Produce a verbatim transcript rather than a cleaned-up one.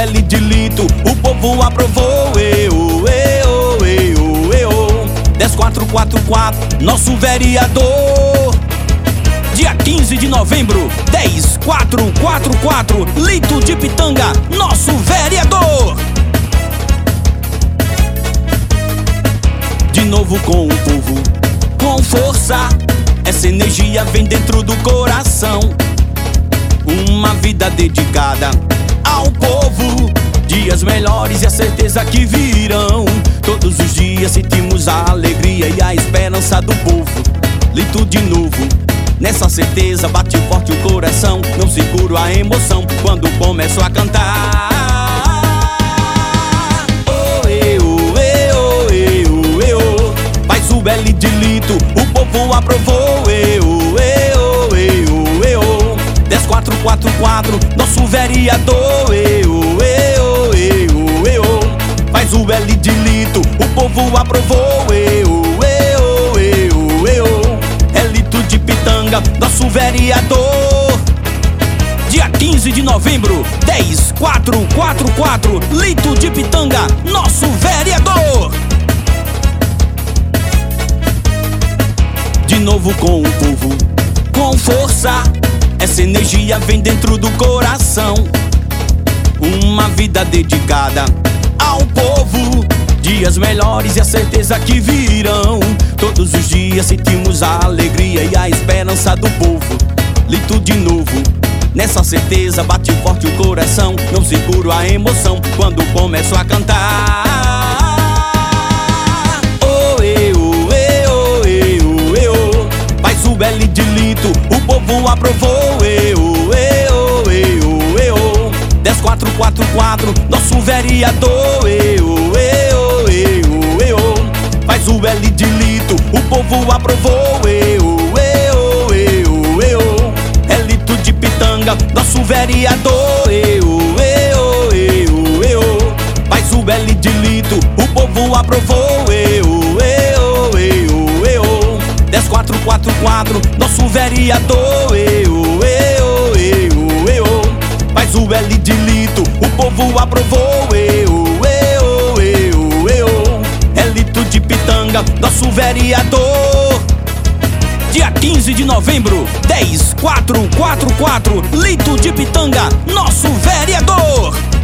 L de Lito, o povo aprovou. Eu, eu, eu, eu. dez quatro quatro quatro, nosso vereador. Dia quinze de novembro, dez quatro quatro quatro, Lito de Pitanga, nosso vereador. De novo com o povo, com força, essa energia vem dentro do coração. Uma vida dedicada ao povo, dias melhores e a certeza que virão. Todos os dias sentimos a alegria e a esperança do povo. Lito de novo, nessa certeza bate forte o coração. Não seguro a emoção quando começo a cantar. Oh, eu, eu, eu, eu. Faz o L de Lito, o povo aprovou. Eu, eu, eu, eu. dez quatro quatro quatro, nosso vereador. Eu, eu, eu, eu. Faz o L de Lito, o povo aprovou. Eu, eu, eu, eu. É Lito de Pitanga, nosso vereador. Dia quinze de novembro, dez quatro quatro quatro, Lito de Pitanga, nosso vereador. De novo com o povo, com força, essa energia vem dentro do coração. Uma vida dedicada ao povo, dias melhores e a certeza que virão. Todos os dias sentimos a alegria e a esperança do povo. Lito de novo, nessa certeza bate forte o coração. Não seguro a emoção quando começo a cantar. Oh, eu, eu, eu, eu. Faz o L de Lito, o povo aprovou. Eu, eu, eu, eu. dez quatro quatro quatro, nosso vereador. Eu, eu, eu, eu. Faz o L de Lito, o povo aprovou. Eu, eu, eu, eu. É Lito de Pitanga, nosso vereador. Eu, eu, eu, eu. Faz o L de Lito, o povo aprovou. Eu, eu, eu, eu. dez quatro quatro quatro, nosso vereador. Eu, eu, eu, eu. Faz o L de Lito, o povo aprovou. Eu, eu, eu, eu. É Lito de Pitanga, nosso vereador. Dia quinze de novembro, dez quatro quatro quatro, Lito de Pitanga, nosso vereador.